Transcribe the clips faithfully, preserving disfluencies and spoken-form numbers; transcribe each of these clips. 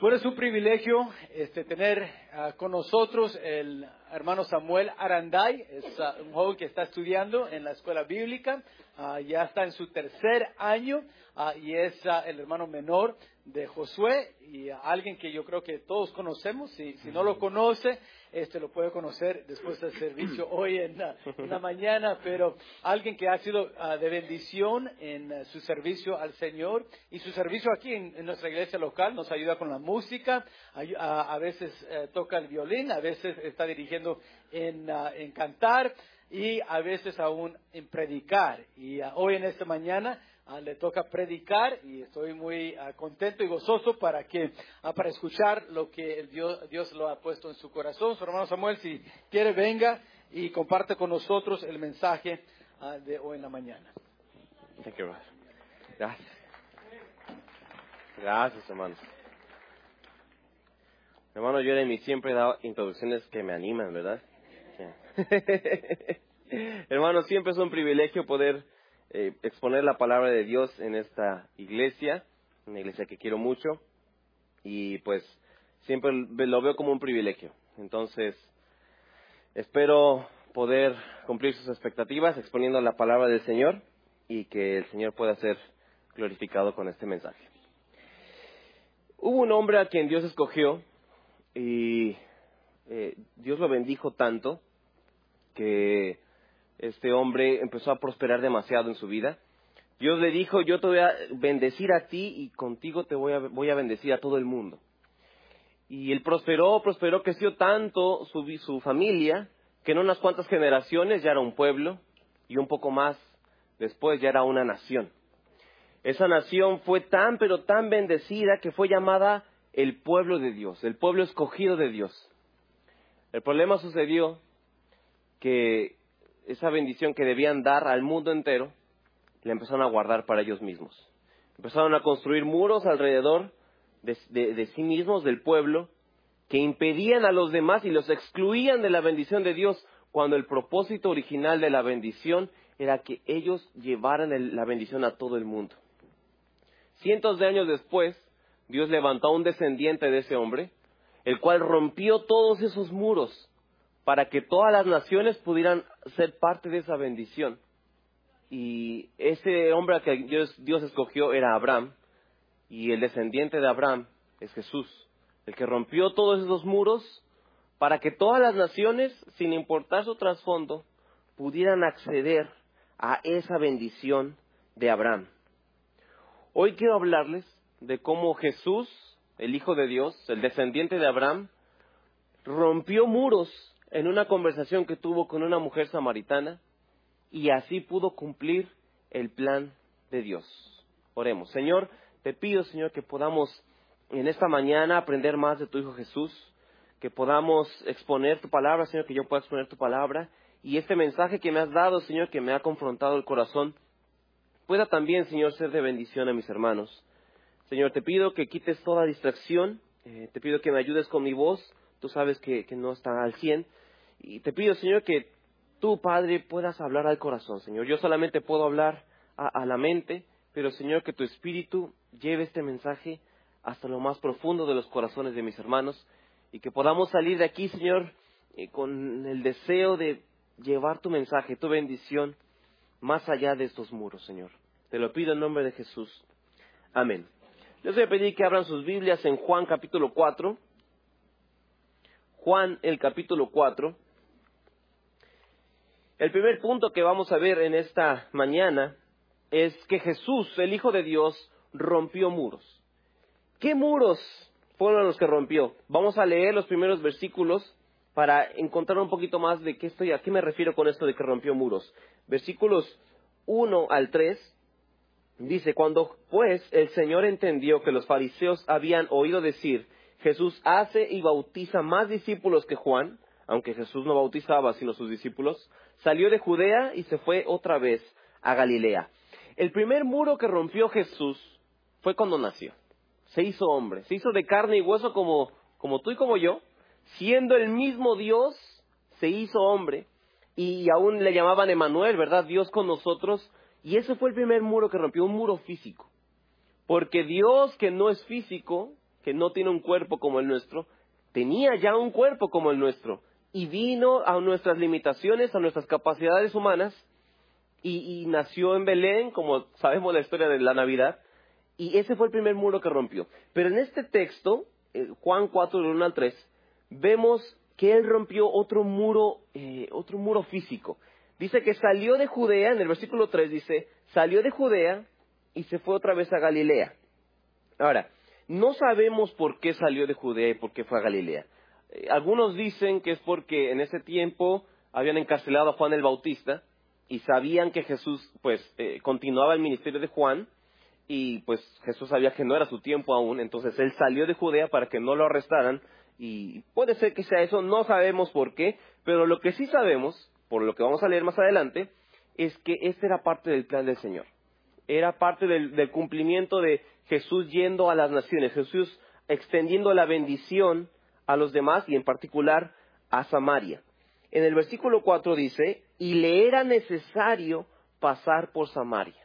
Bueno, es un privilegio este, tener uh, con nosotros el hermano Samuel Aranday. Es uh, un joven que está estudiando en la escuela bíblica, uh, ya está en su tercer año uh, y es uh, el hermano menor de Josué y uh, alguien que yo creo que todos conocemos. Si, si no lo conoce, este lo puede conocer después del servicio hoy en, uh, en la mañana, pero alguien que ha sido uh, de bendición en uh, su servicio al Señor y su servicio aquí en, en nuestra iglesia local. Nos ayuda con la música, a, a, a veces uh, toca el violín, a veces está dirigiendo en, uh, en cantar y a veces aún en predicar. Y uh, hoy en esta mañana uh, le toca predicar y estoy muy uh, contento y gozoso para que uh, para escuchar lo que el Dios, Dios lo ha puesto en su corazón. Su hermano Samuel, si quiere, venga y comparte con nosotros el mensaje uh, de hoy en la mañana. Thank you, brother. Gracias. Gracias, hermanos. Hermano Jeremy siempre da introducciones que me animan, ¿verdad? Yeah. Hermano, siempre es un privilegio poder eh, exponer la palabra de Dios en esta iglesia, una iglesia que quiero mucho, y pues siempre lo veo como un privilegio. Entonces, espero poder cumplir sus expectativas exponiendo la palabra del Señor y que el Señor pueda ser glorificado con este mensaje. Hubo un hombre a quien Dios escogió y eh, Dios lo bendijo tanto que este hombre empezó a prosperar demasiado en su vida. Dios le dijo: yo te voy a bendecir a ti y contigo te voy a, voy a bendecir a todo el mundo. Y él prosperó, prosperó, creció tanto su, su familia que en unas cuantas generaciones ya era un pueblo y un poco más después ya era una nación. Esa nación fue tan pero tan bendecida que fue llamada el pueblo de Dios, el pueblo escogido de Dios. El problema sucedió que esa bendición que debían dar al mundo entero, la empezaron a guardar para ellos mismos. Empezaron a construir muros alrededor de, de, de sí mismos, del pueblo, que impedían a los demás y los excluían de la bendición de Dios, cuando el propósito original de la bendición era que ellos llevaran el, la bendición a todo el mundo. Cientos de años después, Dios levantó a un descendiente de ese hombre, el cual rompió todos esos muros para que todas las naciones pudieran ser parte de esa bendición. Y ese hombre que Dios, Dios escogió era Abraham, y el descendiente de Abraham es Jesús, el que rompió todos esos muros para que todas las naciones, sin importar su trasfondo, pudieran acceder a esa bendición de Abraham. Hoy quiero hablarles de cómo Jesús, el Hijo de Dios, el descendiente de Abraham, rompió muros en una conversación que tuvo con una mujer samaritana y así pudo cumplir el plan de Dios. Oremos. Señor, te pido, Señor, que podamos en esta mañana aprender más de tu Hijo Jesús, que podamos exponer tu palabra, Señor, que yo pueda exponer tu palabra, y este mensaje que me has dado, Señor, que me ha confrontado el corazón, pueda también, Señor, ser de bendición a mis hermanos. Señor, te pido que quites toda distracción, eh, te pido que me ayudes con mi voz, tú sabes que, que no está al cien, y te pido, Señor, que tú, Padre, puedas hablar al corazón, Señor. Yo solamente puedo hablar a, a la mente, pero, Señor, que tu Espíritu lleve este mensaje hasta lo más profundo de los corazones de mis hermanos, y que podamos salir de aquí, Señor, eh, con el deseo de llevar tu mensaje, tu bendición, más allá de estos muros, Señor. Te lo pido en nombre de Jesús. Amén. Les voy a pedir que abran sus Biblias en Juan capítulo cuatro. Juan, el capítulo cuatro. El primer punto que vamos a ver en esta mañana es que Jesús, el Hijo de Dios, rompió muros. ¿Qué muros fueron los que rompió? Vamos a leer los primeros versículos para encontrar un poquito más de qué estoy, a qué me refiero con esto de que rompió muros. Versículos uno al tres, dice: cuando pues el Señor entendió que los fariseos habían oído decir: Jesús hace y bautiza más discípulos que Juan, aunque Jesús no bautizaba sino sus discípulos, salió de Judea y se fue otra vez a Galilea. El primer muro que rompió Jesús fue cuando nació. Se hizo hombre, se hizo de carne y hueso como, como tú y como yo, siendo el mismo Dios, se hizo hombre, y aún le llamaban Emmanuel, ¿verdad? Dios con nosotros, y ese fue el primer muro que rompió, un muro físico. Porque Dios, que no es físico, que no tiene un cuerpo como el nuestro, tenía ya un cuerpo como el nuestro y vino a nuestras limitaciones, a nuestras capacidades humanas y, y nació en Belén, como sabemos la historia de la Navidad, y ese fue el primer muro que rompió. Pero en este texto, eh, Juan cuatro, del uno al tres, vemos que él rompió otro muro, eh, otro muro físico. Dice que salió de Judea, en el versículo tres dice, salió de Judea y se fue otra vez a Galilea. Ahora, no sabemos por qué salió de Judea y por qué fue a Galilea. Eh, algunos dicen que es porque en ese tiempo habían encarcelado a Juan el Bautista y sabían que Jesús, pues, eh, continuaba el ministerio de Juan y, pues, Jesús sabía que no era su tiempo aún, entonces él salió de Judea para que no lo arrestaran y puede ser que sea eso, no sabemos por qué, pero lo que sí sabemos, por lo que vamos a leer más adelante, es que este era parte del plan del Señor. Era parte del, del cumplimiento de Jesús yendo a las naciones, Jesús extendiendo la bendición a los demás y en particular a Samaria. En el versículo cuatro dice, y le era necesario pasar por Samaria.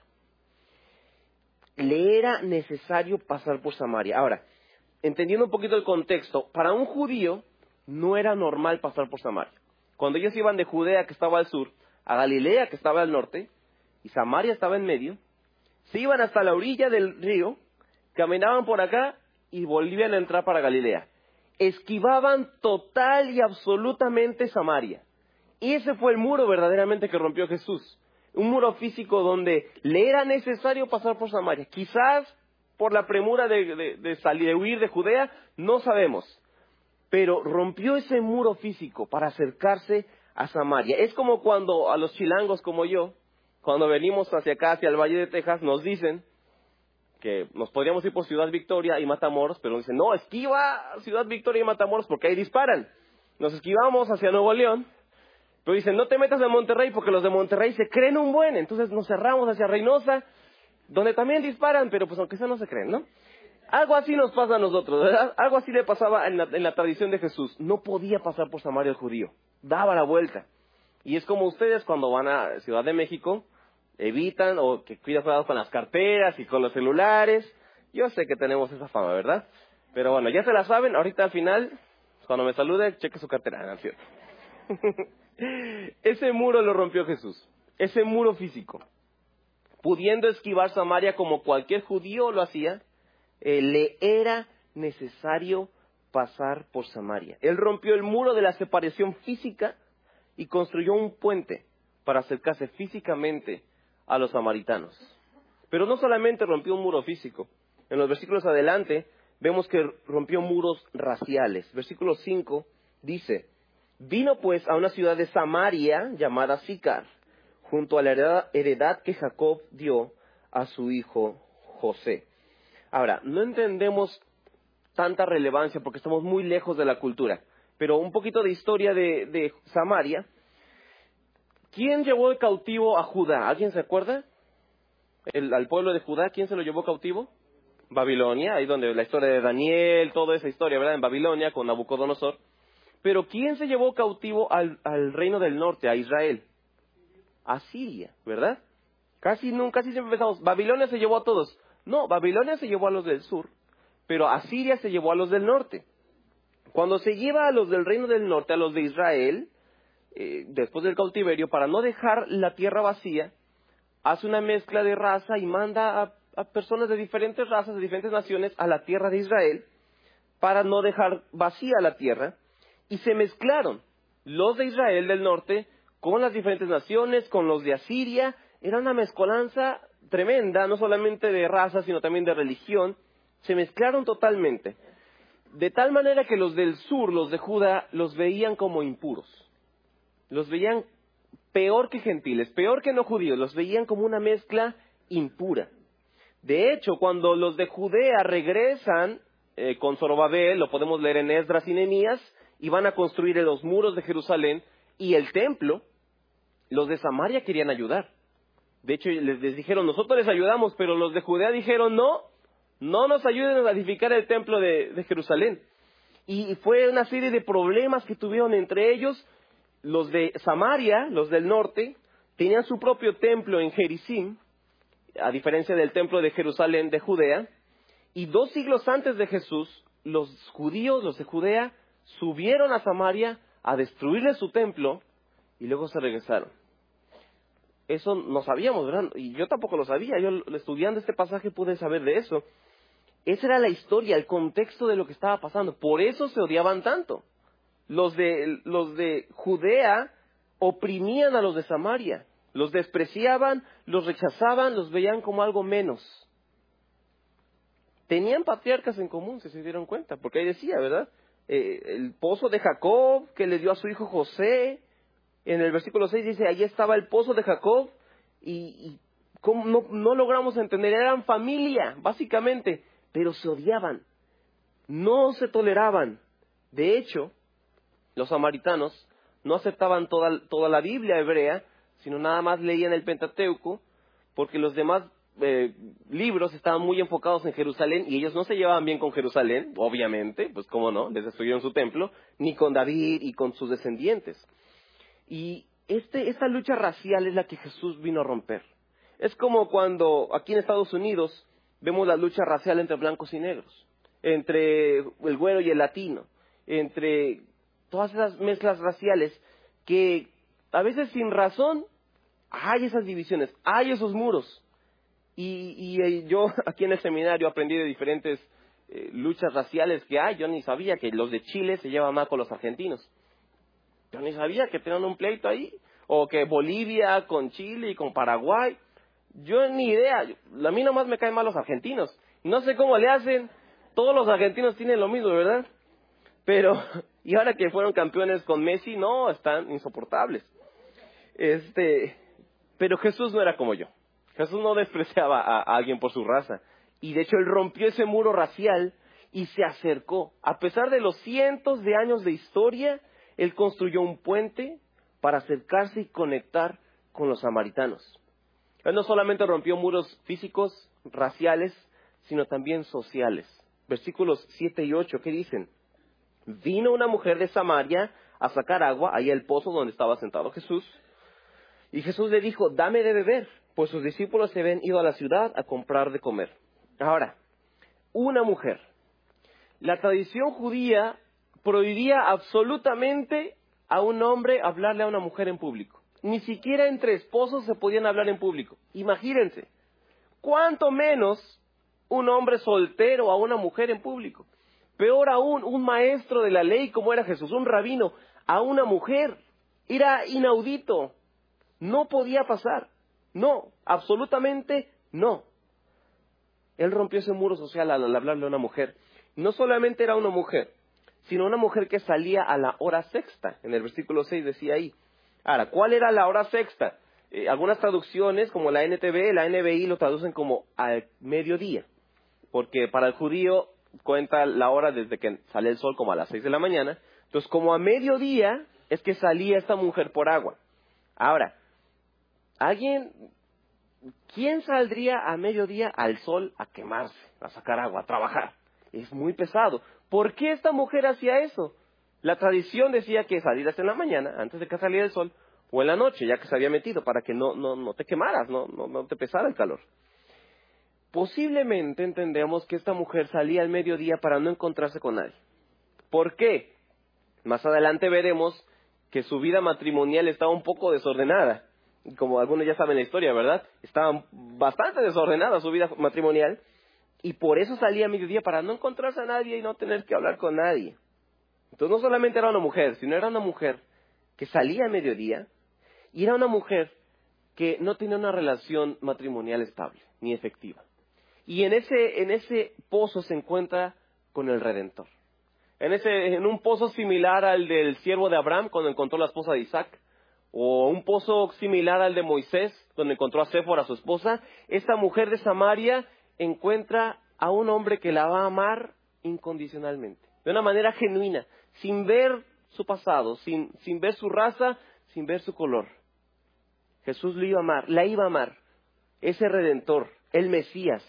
Le era necesario pasar por Samaria. Ahora, entendiendo un poquito el contexto, para un judío no era normal pasar por Samaria. Cuando ellos iban de Judea, que estaba al sur, a Galilea, que estaba al norte, y Samaria estaba en medio, se iban hasta la orilla del río, caminaban por acá y volvían a entrar para Galilea. Esquivaban total y absolutamente Samaria. Y ese fue el muro verdaderamente que rompió Jesús. Un muro físico donde le era necesario pasar por Samaria. Quizás por la premura de, de, de salir, de huir de Judea, no sabemos. Pero rompió ese muro físico para acercarse a Samaria. Es como cuando a los chilangos como yo, cuando venimos hacia acá, hacia el Valle de Texas, nos dicen que nos podríamos ir por Ciudad Victoria y Matamoros, pero nos dicen, no, esquiva Ciudad Victoria y Matamoros porque ahí disparan. Nos esquivamos hacia Nuevo León, pero dicen, no te metas en Monterrey porque los de Monterrey se creen un buen. Entonces nos cerramos hacia Reynosa, donde también disparan, pero pues aunque sea no se creen, ¿no? Algo así nos pasa a nosotros, ¿verdad? Algo así le pasaba en la, en la tradición de Jesús. No podía pasar por Samaria el judío, daba la vuelta. Y es como ustedes cuando van a Ciudad de México, evitan o que cuidan cuidado con las carteras y con los celulares. Yo sé que tenemos esa fama, ¿verdad? Pero bueno, ya se la saben. Ahorita al final, cuando me salude, cheque su cartera, ¿no es cierto? Ese muro lo rompió Jesús. Ese muro físico. Pudiendo esquivar Samaria como cualquier judío lo hacía, eh, le era necesario pasar por Samaria. Él rompió el muro de la separación física y construyó un puente para acercarse físicamente a los samaritanos. Pero no solamente rompió un muro físico. En los versículos adelante vemos que rompió muros raciales. Versículo cinco dice, vino pues a una ciudad de Samaria llamada Sicar, junto a la heredad, heredad que Jacob dio a su hijo José. Ahora, no entendemos tanta relevancia porque estamos muy lejos de la cultura, pero un poquito de historia de, de Samaria. ¿Quién llevó cautivo a Judá? ¿Alguien se acuerda? El, al pueblo de Judá, ¿quién se lo llevó cautivo? Babilonia, ahí donde la historia de Daniel, toda esa historia, ¿verdad? En Babilonia con Nabucodonosor. Pero ¿quién se llevó cautivo al, al reino del norte, a Israel? Asiria, ¿verdad? Casi nunca, casi siempre pensamos, Babilonia se llevó a todos. No, Babilonia se llevó a los del sur, pero Asiria se llevó a los del norte. Cuando se lleva a los del reino del norte, a los de Israel, eh, después del cautiverio, para no dejar la tierra vacía, hace una mezcla de raza y manda a, a personas de diferentes razas, de diferentes naciones, a la tierra de Israel, para no dejar vacía la tierra, y se mezclaron los de Israel del norte con las diferentes naciones, con los de Asiria. Era una mezcolanza tremenda, no solamente de raza, sino también de religión. Se mezclaron totalmente. De tal manera que los del sur, los de Judá, los veían como impuros. Los veían peor que gentiles, peor que no judíos. Los veían como una mezcla impura. De hecho, cuando los de Judea regresan eh, con Zorobabel, lo podemos leer en Esdras y Nehemías, y van a construir los muros de Jerusalén y el templo, los de Samaria querían ayudar. De hecho, les, les dijeron, nosotros les ayudamos, pero los de Judea dijeron, no, no nos ayuden a edificar el templo de, de Jerusalén. Y fue una serie de problemas que tuvieron entre ellos. Los de Samaria, los del norte, tenían su propio templo en Gerizim, a diferencia del templo de Jerusalén de Judea. Y dos siglos antes de Jesús, los judíos, los de Judea, subieron a Samaria a destruirle su templo y luego se regresaron. Eso no sabíamos, ¿verdad? Y yo tampoco lo sabía. Yo estudiando este pasaje pude saber de eso. Esa era la historia, el contexto de lo que estaba pasando. Por eso se odiaban tanto. Los de, los de Judea oprimían a los de Samaria. Los despreciaban, los rechazaban, los veían como algo menos. Tenían patriarcas en común, si se dieron cuenta, porque ahí decía, ¿verdad? Eh, el pozo de Jacob que le dio a su hijo José. En el versículo seis dice, allí estaba el pozo de Jacob y, y ¿cómo no, no logramos entender? Eran familia, básicamente, pero se odiaban, no se toleraban. De hecho, los samaritanos no aceptaban toda, toda la Biblia hebrea, sino nada más leían el Pentateuco, porque los demás eh, libros estaban muy enfocados en Jerusalén y ellos no se llevaban bien con Jerusalén, obviamente, pues cómo no, les destruyeron su templo, ni con David y con sus descendientes. Y este, esta lucha racial es la que Jesús vino a romper. Es como cuando aquí en Estados Unidos vemos la lucha racial entre blancos y negros, entre el güero y el latino, entre todas esas mezclas raciales que a veces sin razón hay esas divisiones, hay esos muros. Y, y eh, yo aquí en el seminario aprendí de diferentes eh, luchas raciales que hay. Yo ni sabía que los de Chile se llevan mal con los argentinos. Yo ni sabía que tenían un pleito ahí, o que Bolivia con Chile y con Paraguay. Yo ni idea, a mí nomás me caen mal los argentinos. No sé cómo le hacen, todos los argentinos tienen lo mismo, ¿verdad? Pero, y ahora que fueron campeones con Messi, no, están insoportables. Este, pero Jesús no era como yo. Jesús no despreciaba a, a alguien por su raza. Y de hecho él rompió ese muro racial y se acercó. A pesar de los cientos de años de historia, él construyó un puente para acercarse y conectar con los samaritanos. Él no solamente rompió muros físicos, raciales, sino también sociales. Versículos siete y ocho, ¿qué dicen? Vino una mujer de Samaria a sacar agua, ahí al pozo donde estaba sentado Jesús. Y Jesús le dijo, dame de beber, pues sus discípulos se habían ido a la ciudad a comprar de comer. Ahora, una mujer. La tradición judía prohibía absolutamente a un hombre hablarle a una mujer en público. Ni siquiera entre esposos se podían hablar en público. Imagínense, cuánto menos un hombre soltero a una mujer en público. Peor aún, un maestro de la ley como era Jesús, un rabino, a una mujer. Era inaudito. No podía pasar. No, absolutamente no. Él rompió ese muro social al hablarle a una mujer. No solamente era una mujer, sino una mujer que salía a la hora sexta. En el versículo seis decía ahí. Ahora, ¿cuál era la hora sexta? Eh, algunas traducciones, como la N T V, la N B I, lo traducen como al mediodía. Porque para el judío cuenta la hora desde que sale el sol como a las seis de la mañana. Entonces, como a mediodía es que salía esta mujer por agua. Ahora, ¿alguien, quién saldría a mediodía al sol a quemarse, a sacar agua, a trabajar? Es muy pesado. ¿Por qué esta mujer hacía eso? La tradición decía que salieras en la mañana, antes de que saliera el sol, o en la noche, ya que se había metido, para que no, no, no te quemaras, no, no, no te pesara el calor. Posiblemente entendemos que esta mujer salía al mediodía para no encontrarse con nadie. ¿Por qué? Más adelante veremos que su vida matrimonial estaba un poco desordenada. Como algunos ya saben la historia, ¿verdad? Estaba bastante desordenada su vida matrimonial. Y por eso salía a mediodía, para no encontrarse a nadie y no tener que hablar con nadie. Entonces no solamente era una mujer, sino era una mujer que salía a mediodía y era una mujer que no tenía una relación matrimonial estable ni efectiva. Y en ese, en ese pozo se encuentra con el Redentor. En, ese, en un pozo similar al del siervo de Abraham cuando encontró la esposa de Isaac, o un pozo similar al de Moisés donde encontró a Séfora, su esposa, esta mujer de Samaria encuentra a un hombre que la va a amar incondicionalmente, de una manera genuina, sin ver su pasado, sin, sin ver su raza, sin ver su color. Jesús le iba a amar, la iba a amar, ese Redentor, el Mesías,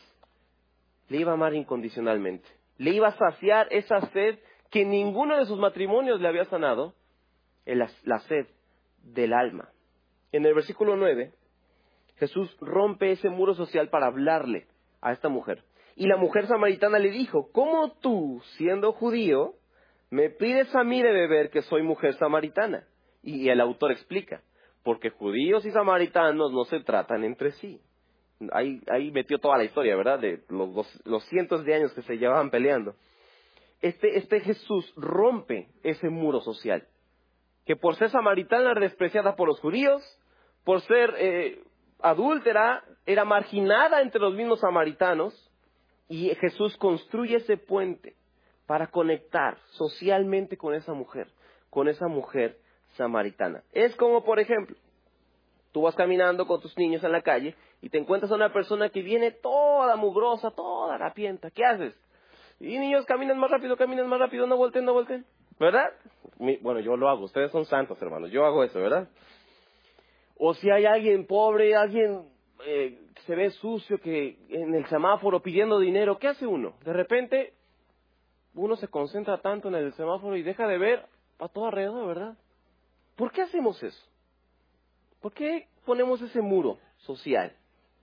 le iba a amar incondicionalmente. Le iba a saciar esa sed que ninguno de sus matrimonios le había sanado, la, la sed del alma. En el versículo nueve, Jesús rompe ese muro social para hablarle a esta mujer. Y la mujer samaritana le dijo, ¿cómo tú, siendo judío, me pides a mí de beber que soy mujer samaritana? Y el autor explica, porque judíos y samaritanos no se tratan entre sí. Ahí, ahí metió toda la historia, ¿verdad? De los, los, los cientos de años que se llevaban peleando. Este, este Jesús rompe ese muro social, que por ser samaritana era despreciada por los judíos, por ser eh, adúltera, era marginada entre los mismos samaritanos, y Jesús construye ese puente para conectar socialmente con esa mujer, con esa mujer samaritana. Es como, por ejemplo, tú vas caminando con tus niños en la calle y te encuentras a una persona que viene toda mugrosa, toda harapienta. ¿Qué haces? Y niños, caminen más rápido, caminen más rápido, no volteen, no volteen. ¿Verdad? Mi, bueno, yo lo hago. Ustedes son santos, hermanos. Yo hago eso, ¿verdad? O si hay alguien pobre, alguien eh, que se ve sucio, que en el semáforo pidiendo dinero, ¿qué hace uno? De repente, uno se concentra tanto en el semáforo y deja de ver a todo alrededor, ¿verdad? ¿Por qué hacemos eso? ¿Por qué ponemos ese muro social?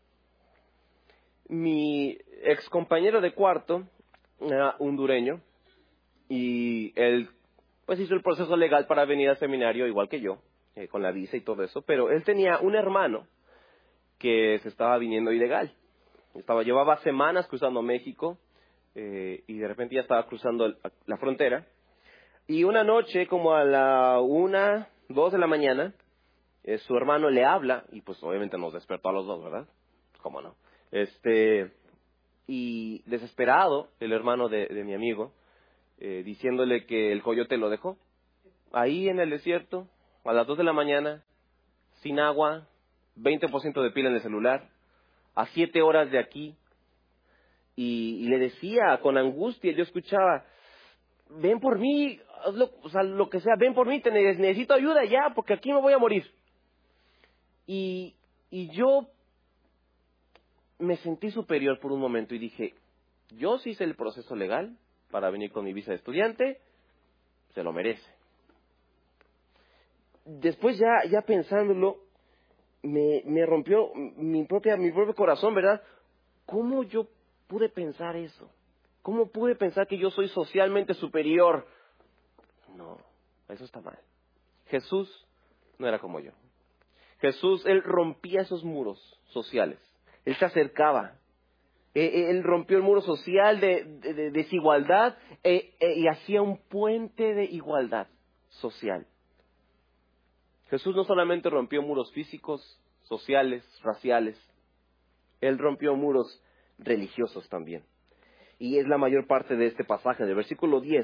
Mi ex compañero de cuarto era hondureño y él pues hizo el proceso legal para venir al seminario igual que yo, eh, con la visa y todo eso, pero él tenía un hermano que se estaba viniendo ilegal. Estaba, llevaba semanas cruzando México eh, y de repente ya estaba cruzando el, la frontera. Y una noche, como a la una, dos de la mañana, eh, su hermano le habla, y pues obviamente nos despertó a los dos, ¿verdad? ¿Cómo no? Este, y desesperado, el hermano de, de mi amigo, eh, diciéndole que el coyote lo dejó. Ahí en el desierto, a las dos de la mañana, sin agua, veinte por ciento de pila en el celular, a siete horas de aquí, y, y le decía con angustia, yo escuchaba, ven por mí, hazlo, o sea, lo que sea, ven por mí, te necesito ayuda ya, porque aquí me voy a morir. Y, y yo me sentí superior por un momento y dije, yo sí hice el proceso legal para venir con mi visa de estudiante, se lo merece. Después ya, ya pensándolo, me, me rompió mi propia, mi propio corazón, ¿verdad? ¿Cómo yo pude pensar eso? ¿Cómo pude pensar que yo soy socialmente superior? No, eso está mal. Jesús no era como yo. Jesús, Él rompía esos muros sociales. Él se acercaba. Él rompió el muro social de, de, de desigualdad eh, eh, y hacía un puente de igualdad social. Jesús no solamente rompió muros físicos, sociales, raciales. Él rompió muros religiosos también. Y es la mayor parte de este pasaje. Del versículo diez,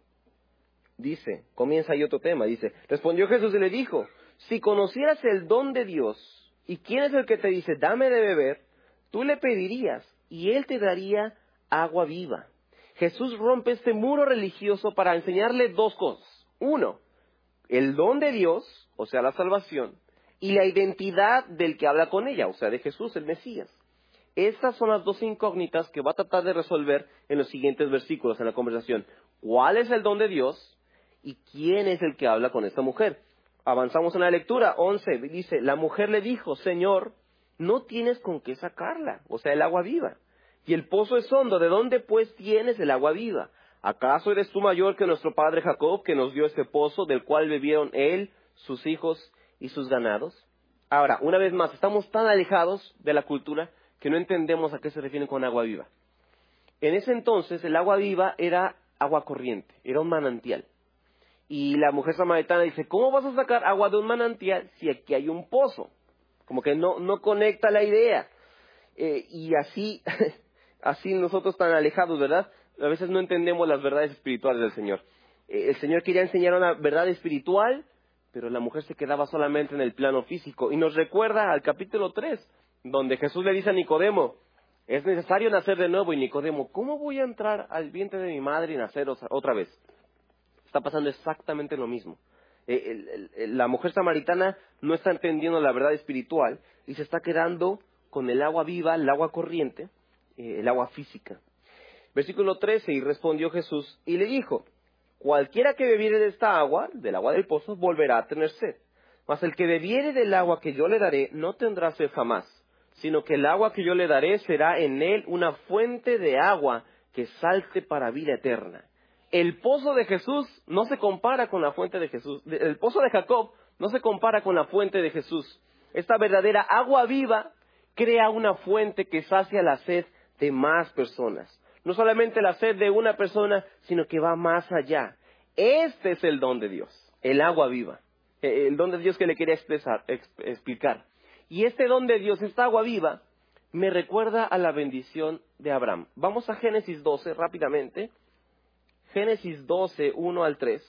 dice, comienza ahí otro tema, dice, respondió Jesús y le dijo, si conocieras el don de Dios, y quién es el que te dice, dame de beber, tú le pedirías, y él te daría agua viva. Jesús rompe este muro religioso para enseñarle dos cosas. Uno, el don de Dios, o sea, la salvación, y la identidad del que habla con ella, o sea, de Jesús, el Mesías. Estas son las dos incógnitas que va a tratar de resolver en los siguientes versículos en la conversación. ¿Cuál es el don de Dios? ¿Y quién es el que habla con esta mujer? Avanzamos en la lectura. once, dice, la mujer le dijo, Señor, no tienes con qué sacarla, o sea, el agua viva. Y el pozo es hondo, ¿de dónde pues tienes el agua viva? ¿Acaso eres tú mayor que nuestro padre Jacob, que nos dio este pozo, del cual bebieron él, sus hijos y sus ganados? Ahora, una vez más, estamos tan alejados de la cultura que no entendemos a qué se refieren con agua viva. En ese entonces, el agua viva era agua corriente, era un manantial. Y la mujer samaritana dice, ¿cómo vas a sacar agua de un manantial si aquí hay un pozo? Como que no, no conecta la idea. Eh, y así, así nosotros tan alejados, ¿verdad? A veces no entendemos las verdades espirituales del Señor. Eh, el Señor quería enseñar una verdad espiritual, pero la mujer se quedaba solamente en el plano físico. Y nos recuerda al capítulo tres, donde Jesús le dice a Nicodemo, es necesario nacer de nuevo. Y Nicodemo, ¿cómo voy a entrar al vientre de mi madre y nacer otra vez? Está pasando exactamente lo mismo. Eh, el, el, la mujer samaritana no está entendiendo la verdad espiritual y se está quedando con el agua viva, el agua corriente, eh, el agua física. Versículo trece, y respondió Jesús y le dijo, cualquiera que bebiere de esta agua, del agua del pozo, volverá a tener sed. Mas el que bebiere del agua que yo le daré, no tendrá sed jamás, sino que el agua que yo le daré será en él una fuente de agua que salte para vida eterna. El pozo de Jesús no se compara con la fuente de Jesús. El pozo de Jacob no se compara con la fuente de Jesús. Esta verdadera agua viva crea una fuente que sacia la sed de más personas. No solamente la sed de una persona, sino que va más allá. Este es el don de Dios, el agua viva. El don de Dios que le quería expresar, explicar. Y este don de Dios, esta agua viva, me recuerda a la bendición de Abraham. Vamos a Génesis doce rápidamente. Génesis doce, uno al tres.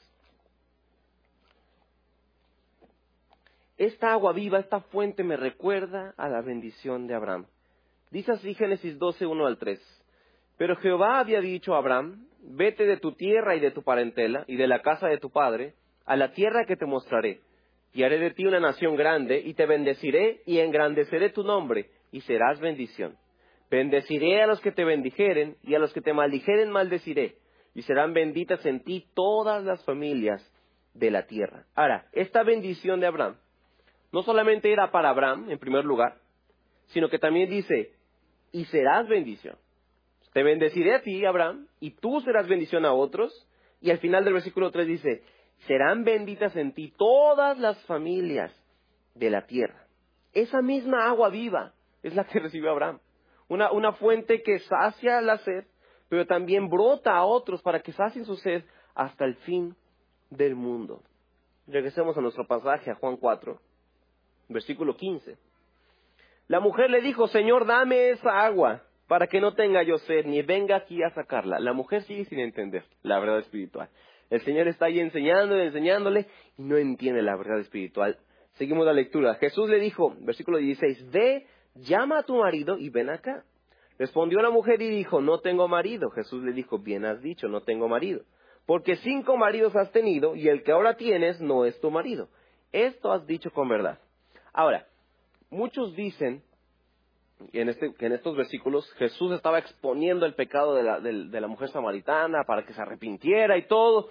Esta agua viva, esta fuente me recuerda a la bendición de Abraham. Dice así Génesis doce, uno al tres. Pero Jehová había dicho a Abraham, vete de tu tierra y de tu parentela y de la casa de tu padre, a la tierra que te mostraré. Y haré de ti una nación grande, y te bendeciré y engrandeceré tu nombre, y serás bendición. Bendeciré a los que te bendijeren, y a los que te maldijeren maldeciré, y serán benditas en ti todas las familias de la tierra. Ahora, esta bendición de Abraham no solamente era para Abraham, en primer lugar, sino que también dice, y serás bendición. Te bendeciré a ti, Abraham, y tú serás bendición a otros. Y al final del versículo tres dice, serán benditas en ti todas las familias de la tierra. Esa misma agua viva es la que recibió Abraham. Una, una fuente que sacia la sed, pero también brota a otros para que sacien su sed hasta el fin del mundo. Regresemos a nuestro pasaje, a Juan cuatro, versículo quince. La mujer le dijo, Señor, dame esa agua, para que no tenga yo sed, ni venga aquí a sacarla. La mujer sigue sin entender la verdad espiritual. El Señor está ahí enseñándole, enseñándole, y no entiende la verdad espiritual. Seguimos la lectura. Jesús le dijo, versículo dieciséis, ve, llama a tu marido y ven acá. Respondió la mujer y dijo, no tengo marido. Jesús le dijo, bien has dicho, no tengo marido. Porque cinco maridos has tenido, y el que ahora tienes no es tu marido. Esto has dicho con verdad. Ahora, muchos dicen en este, que en estos versículos Jesús estaba exponiendo el pecado de la, de, de la mujer samaritana para que se arrepintiera y todo.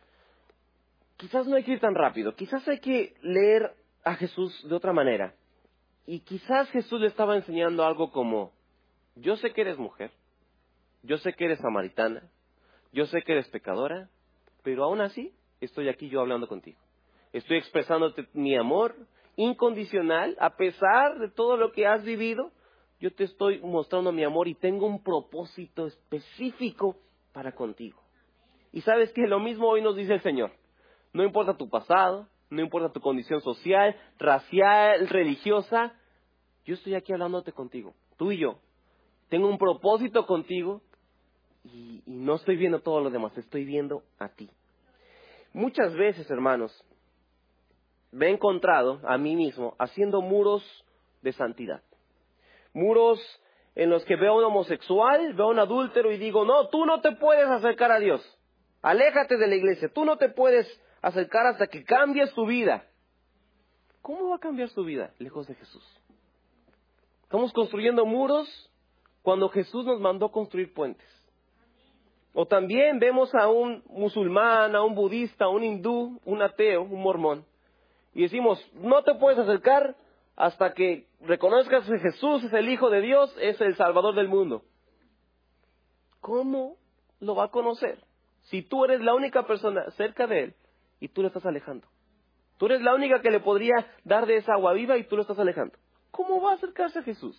Quizás no hay que ir tan rápido, quizás hay que leer a Jesús de otra manera. Y quizás Jesús le estaba enseñando algo como, yo sé que eres mujer, yo sé que eres samaritana, yo sé que eres pecadora, pero aún así estoy aquí yo hablando contigo. Estoy expresándote mi amor incondicional, a pesar de todo lo que has vivido. Yo te estoy mostrando mi amor y tengo un propósito específico para contigo. Y sabes que lo mismo hoy nos dice el Señor. No importa tu pasado, no importa tu condición social, racial, religiosa. Yo estoy aquí hablándote contigo, tú y yo. Tengo un propósito contigo y, y no estoy viendo todo lo demás, estoy viendo a ti. Muchas veces, hermanos, me he encontrado a mí mismo haciendo muros de santidad. Muros en los que veo a un homosexual, veo a un adúltero y digo, no, tú no te puedes acercar a Dios. Aléjate de la iglesia, tú no te puedes acercar hasta que cambies tu vida. ¿Cómo va a cambiar su vida lejos de Jesús? Estamos construyendo muros cuando Jesús nos mandó construir puentes. O también vemos a un musulmán, a un budista, a un hindú, un ateo, un mormón. Y decimos, no te puedes acercar hasta que reconozcas que Jesús es el Hijo de Dios, es el Salvador del mundo. ¿Cómo lo va a conocer? Si tú eres la única persona cerca de Él y tú lo estás alejando. Tú eres la única que le podría dar de esa agua viva y tú lo estás alejando. ¿Cómo va a acercarse a Jesús?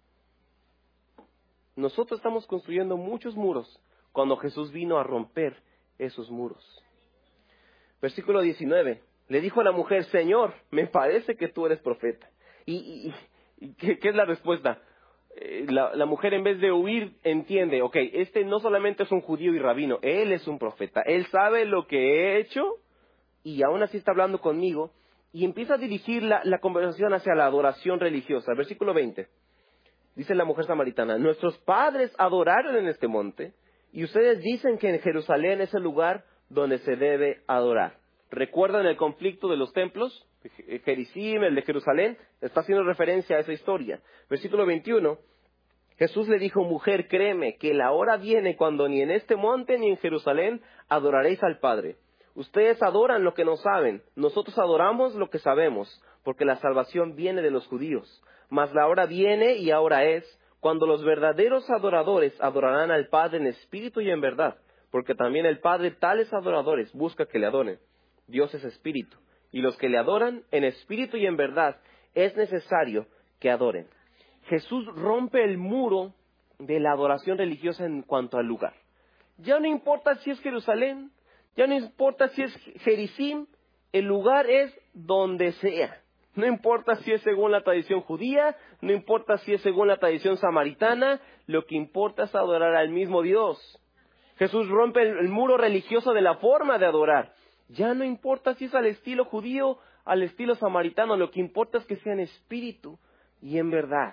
Nosotros estamos construyendo muchos muros cuando Jesús vino a romper esos muros. Versículo diecinueve. Le dijo a la mujer, Señor, me parece que tú eres profeta. ¿Y, y, y ¿qué, qué es la respuesta? Eh, la, la mujer en vez de huir entiende, ok, este no solamente es un judío y rabino, él es un profeta. Él sabe lo que he hecho y aún así está hablando conmigo. Y empieza a dirigir la, la conversación hacia la adoración religiosa. Versículo veinte. Dice la mujer samaritana, nuestros padres adoraron en este monte y ustedes dicen que en Jerusalén es el lugar donde se debe adorar. ¿Recuerdan el conflicto de los templos? Gerizim, el de Jerusalén, está haciendo referencia a esa historia. Versículo veintiuno, Jesús le dijo, mujer, créeme que la hora viene cuando ni en este monte ni en Jerusalén adoraréis al Padre. Ustedes adoran lo que no saben, nosotros adoramos lo que sabemos, porque la salvación viene de los judíos. Mas la hora viene y ahora es, cuando los verdaderos adoradores adorarán al Padre en espíritu y en verdad, porque también el Padre tales adoradores busca que le adoren. Dios es espíritu, y los que le adoran en espíritu y en verdad es necesario que adoren. Jesús rompe el muro de la adoración religiosa en cuanto al lugar. Ya no importa si es Jerusalén, ya no importa si es Jericim, el lugar es donde sea. No importa si es según la tradición judía, no importa si es según la tradición samaritana, lo que importa es adorar al mismo Dios. Jesús rompe el, el muro religioso de la forma de adorar. Ya no importa si es al estilo judío, al estilo samaritano, lo que importa es que sea en espíritu y en verdad.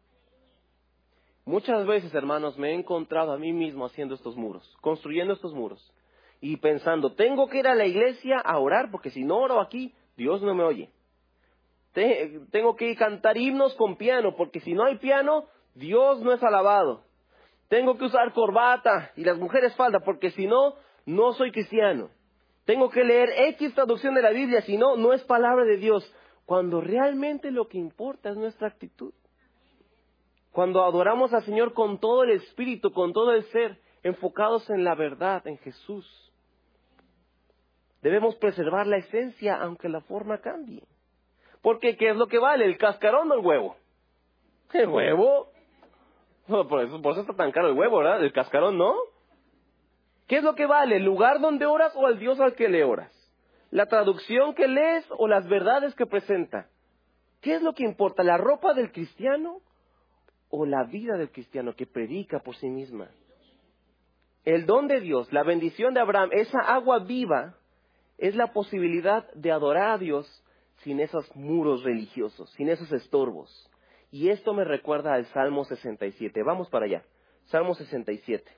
Muchas veces, hermanos, me he encontrado a mí mismo haciendo estos muros, construyendo estos muros, y pensando, tengo que ir a la iglesia a orar, porque si no oro aquí, Dios no me oye. Te, tengo que ir a cantar himnos con piano, porque si no hay piano, Dios no es alabado. Tengo que usar corbata y las mujeres falda, porque si no, no soy cristiano. Tengo que leer X traducción de la Biblia, si no, no es palabra de Dios. Cuando realmente lo que importa es nuestra actitud. Cuando adoramos al Señor con todo el espíritu, con todo el ser, enfocados en la verdad, en Jesús. Debemos preservar la esencia, aunque la forma cambie. Porque, ¿qué es lo que vale? ¿El cascarón o el huevo? ¿El huevo? No, por eso, por eso está tan caro el huevo, ¿verdad? El cascarón, ¿no? ¿Qué es lo que vale? ¿El lugar donde oras o el Dios al que le oras? ¿La traducción que lees o las verdades que presenta? ¿Qué es lo que importa? ¿La ropa del cristiano o la vida del cristiano que predica por sí misma? El don de Dios, la bendición de Abraham, esa agua viva, es la posibilidad de adorar a Dios sin esos muros religiosos, sin esos estorbos. Y esto me recuerda al Salmo sesenta y siete. Vamos para allá. Salmo sesenta y siete.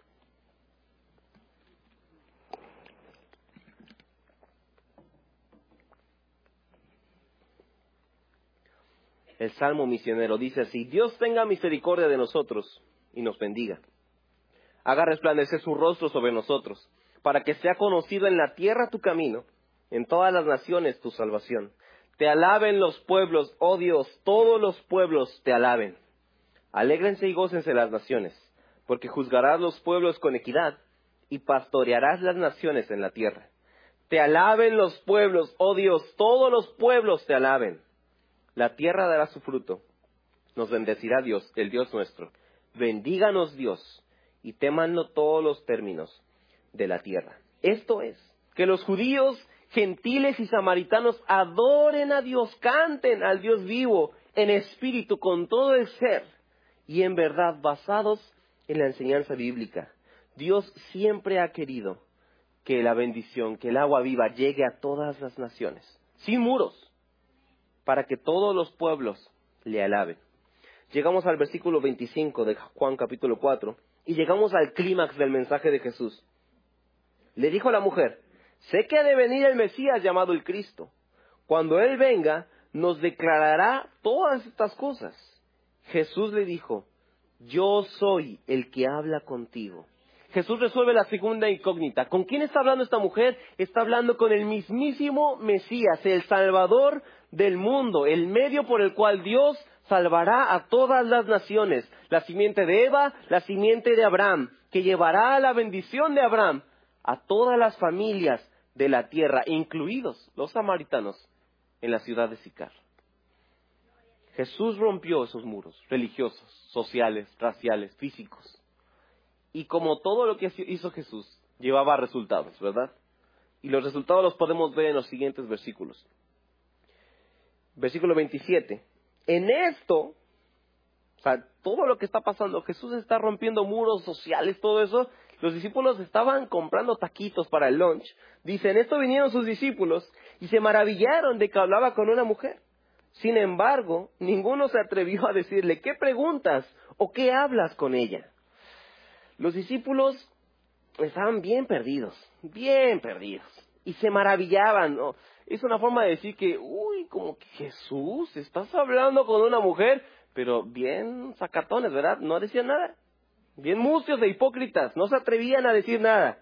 El Salmo misionero dice así: Dios tenga misericordia de nosotros y nos bendiga. Haga resplandecer su rostro sobre nosotros, para que sea conocido en la tierra tu camino, en todas las naciones tu salvación. Te alaben los pueblos, oh Dios, todos los pueblos te alaben. Alégrense y gócense las naciones, porque juzgarás los pueblos con equidad y pastorearás las naciones en la tierra. Te alaben los pueblos, oh Dios, todos los pueblos te alaben. La tierra dará su fruto. Nos bendecirá Dios, el Dios nuestro. Bendíganos Dios, y témanlo todos los términos de la tierra. Esto es, que los judíos, gentiles y samaritanos adoren a Dios, canten al Dios vivo, en espíritu, con todo el ser, y en verdad basados en la enseñanza bíblica. Dios siempre ha querido que la bendición, que el agua viva llegue a todas las naciones, sin muros, para que todos los pueblos le alaben. Llegamos al versículo veinticinco de Juan capítulo cuatro, y llegamos al clímax del mensaje de Jesús. Le dijo a la mujer: sé que ha de venir el Mesías llamado el Cristo. Cuando Él venga, nos declarará todas estas cosas. Jesús le dijo: yo soy el que habla contigo. Jesús resuelve la segunda incógnita. ¿Con quién está hablando esta mujer? Está hablando con el mismísimo Mesías, el Salvador del mundo, el medio por el cual Dios salvará a todas las naciones. La simiente de Eva, la simiente de Abraham, que llevará la bendición de Abraham a todas las familias de la tierra, incluidos los samaritanos en la ciudad de Sicar. Jesús rompió esos muros religiosos, sociales, raciales, físicos. Y como todo lo que hizo Jesús, llevaba resultados, ¿verdad? Y los resultados los podemos ver en los siguientes versículos. Versículo veintisiete. En esto, o sea, todo lo que está pasando, Jesús está rompiendo muros sociales, todo eso. Los discípulos estaban comprando taquitos para el lunch. Dice, en esto vinieron sus discípulos y se maravillaron de que hablaba con una mujer. Sin embargo, ninguno se atrevió a decirle, ¿qué preguntas o qué hablas con ella? Los discípulos estaban bien perdidos, bien perdidos. Y se maravillaban, ¿no? Es una forma de decir que, uy, como que Jesús, estás hablando con una mujer, pero bien sacatones, ¿verdad? No decían nada. Bien mustios e hipócritas, no se atrevían a decir nada.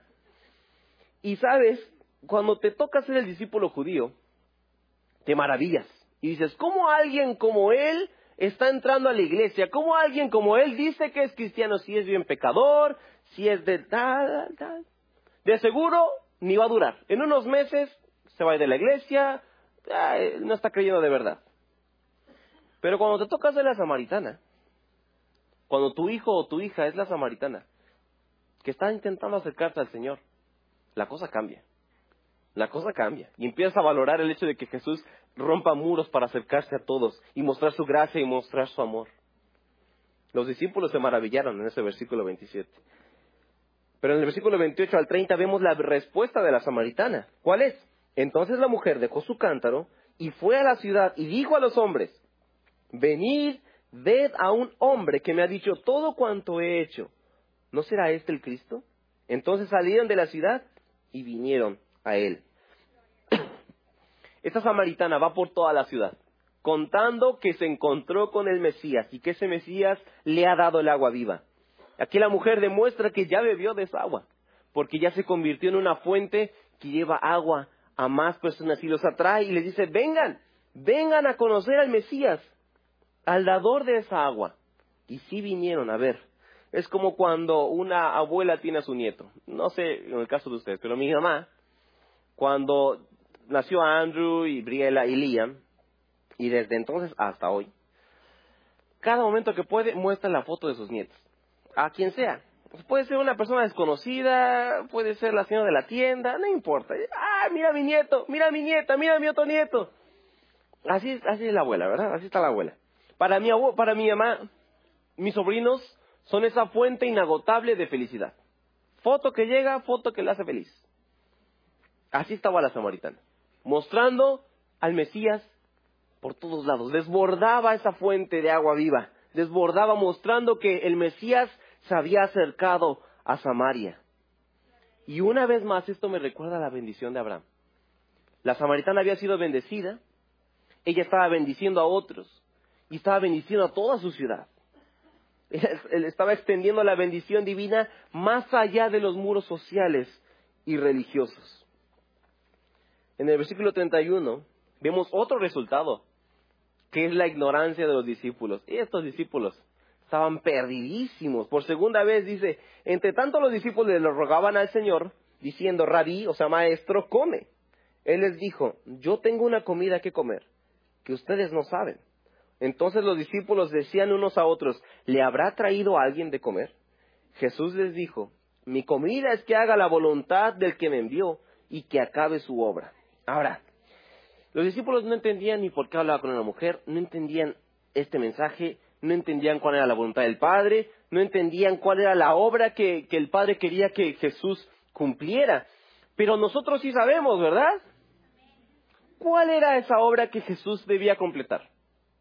Y sabes, cuando te toca ser el discípulo judío, te maravillas. Y dices, ¿cómo alguien como él está entrando a la iglesia? ¿Cómo alguien como él dice que es cristiano si es bien pecador, si es de tal, tal? De seguro ni va a durar. En unos meses se va a ir de la iglesia, ay, no está creyendo de verdad. Pero cuando te toca ser la samaritana, cuando tu hijo o tu hija es la samaritana, que está intentando acercarse al Señor, la cosa cambia. La cosa cambia. Y empiezas a valorar el hecho de que Jesús rompa muros para acercarse a todos y mostrar su gracia y mostrar su amor. Los discípulos se maravillaron en ese versículo veintisiete. Pero en el versículo veintiocho al treinta vemos la respuesta de la samaritana. ¿Cuál es? Entonces la mujer dejó su cántaro y fue a la ciudad y dijo a los hombres: venid, ved a un hombre que me ha dicho todo cuanto he hecho. ¿No será este el Cristo? Entonces salieron de la ciudad y vinieron a él. Esta samaritana va por toda la ciudad, contando que se encontró con el Mesías y que ese Mesías le ha dado el agua viva. Aquí la mujer demuestra que ya bebió de esa agua, porque ya se convirtió en una fuente que lleva agua a más personas y los atrae y les dice: vengan, vengan a conocer al Mesías, al dador de esa agua. Y sí vinieron a ver. Es como cuando una abuela tiene a su nieto. No sé en el caso de ustedes, pero mi mamá, cuando nació Andrew y Briella y Liam, y desde entonces hasta hoy, cada momento que puede muestra la foto de sus nietos, a quien sea. Puede ser una persona desconocida, puede ser la señora de la tienda, no importa. ¡Ah, mira mi nieto! ¡Mira mi nieta! ¡Mira mi otro nieto! Así es, así es la abuela, ¿verdad? Así está la abuela. Para mi, abu- para mi mamá, mis sobrinos son esa fuente inagotable de felicidad. Foto que llega, foto que la hace feliz. Así estaba la samaritana, mostrando al Mesías por todos lados. Desbordaba esa fuente de agua viva. Desbordaba mostrando que el Mesías se había acercado a Samaria. Y una vez más esto me recuerda a la bendición de Abraham. La samaritana había sido bendecida. Ella estaba bendiciendo a otros. Y estaba bendiciendo a toda su ciudad. Él estaba extendiendo la bendición divina más allá de los muros sociales y religiosos. En el versículo treinta y uno vemos otro resultado, que es la ignorancia de los discípulos. Y estos discípulos estaban perdidísimos. Por segunda vez dice: entre tanto los discípulos le rogaban al Señor, diciendo: Rabí, o sea, maestro, come. Él les dijo: yo tengo una comida que comer, que ustedes no saben. Entonces los discípulos decían unos a otros: ¿le habrá traído a alguien de comer? Jesús les dijo: mi comida es que haga la voluntad del que me envió y que acabe su obra. Ahora, los discípulos no entendían ni por qué hablaba con una mujer, no entendían este mensaje, no entendían cuál era la voluntad del Padre, no entendían cuál era la obra que, que el Padre quería que Jesús cumpliera. Pero nosotros sí sabemos, ¿verdad? ¿Cuál era esa obra que Jesús debía completar?